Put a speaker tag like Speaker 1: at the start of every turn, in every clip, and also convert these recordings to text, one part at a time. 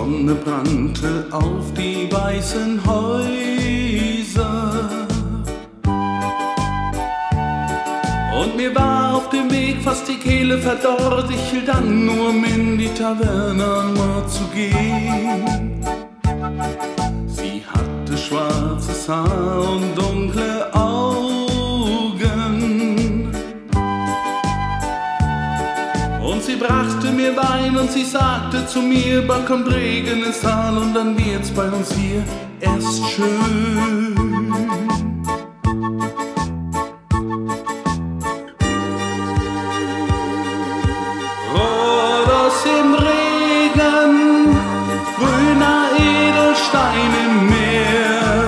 Speaker 1: Sonne brannte auf die weißen Häuser und mir war auf dem Weg fast die Kehle verdorrt. Ich hielt an, nur um in die Taverne am Ort zu gehen. Sie hatte schwarzes Haar und dunkle Augen und sie brachte mir Wein und sie sagte zu mir, bald kommt Regen ins Tal und dann wird's bei uns hier erst schön. Rhodos im Regen, grüner Edelstein im Meer.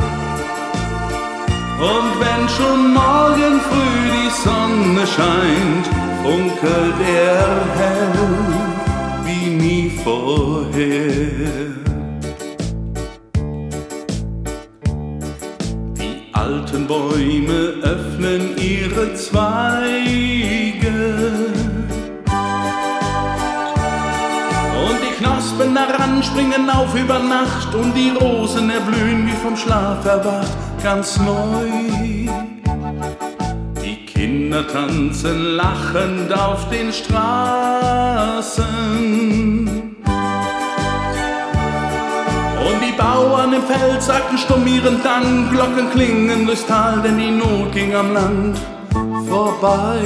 Speaker 1: Und wenn schon morgen früh die Sonne scheint, funkelt er hell wie nie vorher. Die alten Bäume öffnen ihre Zweige und die Knospen daran springen auf über Nacht und die Rosen erblühen wie vom Schlaf erwacht, ganz neu. Die Kinder tanzen lachend auf den Straßen und die Bauern im Feld sagten stumm ihren Dank. Glocken klingen durchs Tal, denn die Not ging am Land vorbei.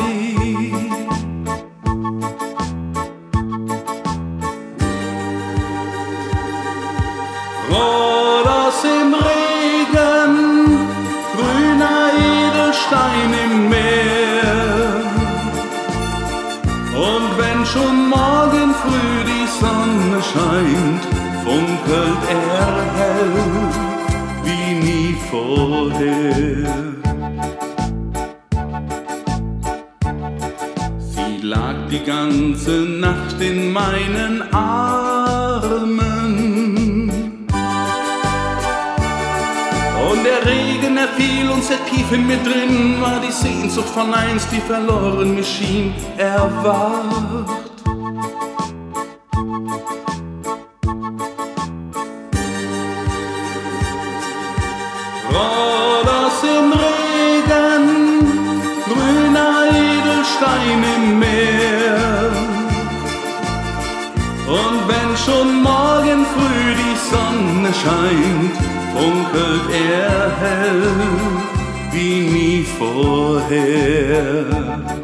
Speaker 1: Rhodos im Regen, grüner Edelstein im Meer. Und wenn schon morgen früh die Sonne scheint, funkelt er hell wie nie vorher. Sie lag die ganze Nacht in meinen Armen und der Regen, er fiel und sehr tief in mir drin war die Sehnsucht von einst, die verloren mir schien, erwacht. Rhodos im Regen, grüner Edelstein im Meer. Und wenn schon morgen früh die Sonne scheint, funkelt er hell wie nie vorher.